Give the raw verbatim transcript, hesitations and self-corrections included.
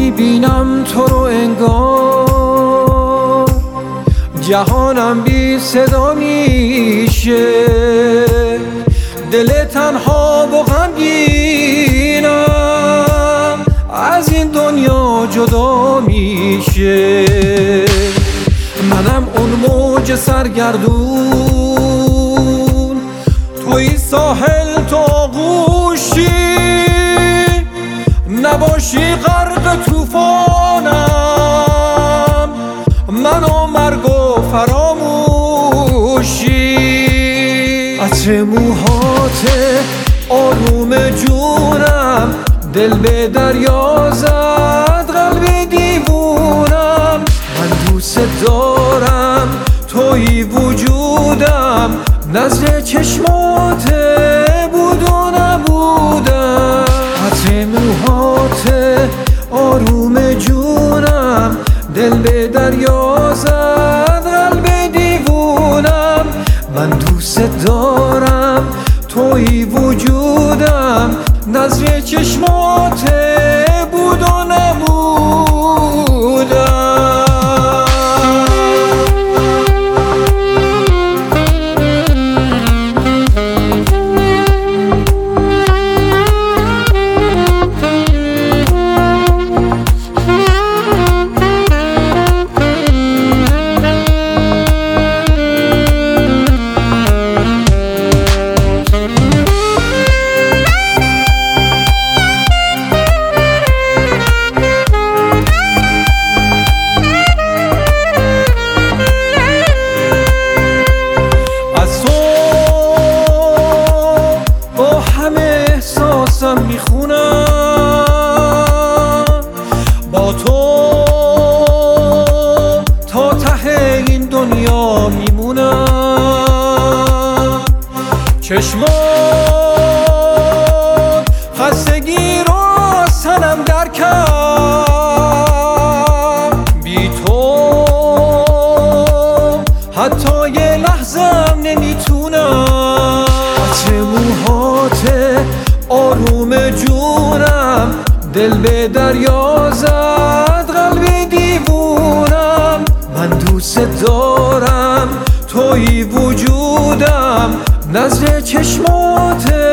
میبینم تو رو انگار جهانم بی صدا میشه، دل تنها و غمگینم از این دنیا جدا میشه. منم اون موج سرگردون، توی ساحل تو آغوشی، نباشی غرق طوفانم من و مرگ و فراموشی. عطر موهات آروم جونم دل به دریا زد، قلب دیوونم من دوست دارم، توی وجودم نظر چشمات بود و نبودم. عطر موهات آروم جونم دل به دریا زد، قلب دیوونم من دوست دارم، توی وجودم نظر چشمات بود و نبودم. میخونم با تو تا ته این دنیا میمونم. چشمات خستگی رو سنم در کرد، بی تو حتی یه لحظم نمیتونم. عطر موهات آروم جونم دل به دریا زد، قلب دیوونم من دوست دارم، توی وجودم نظر چشمات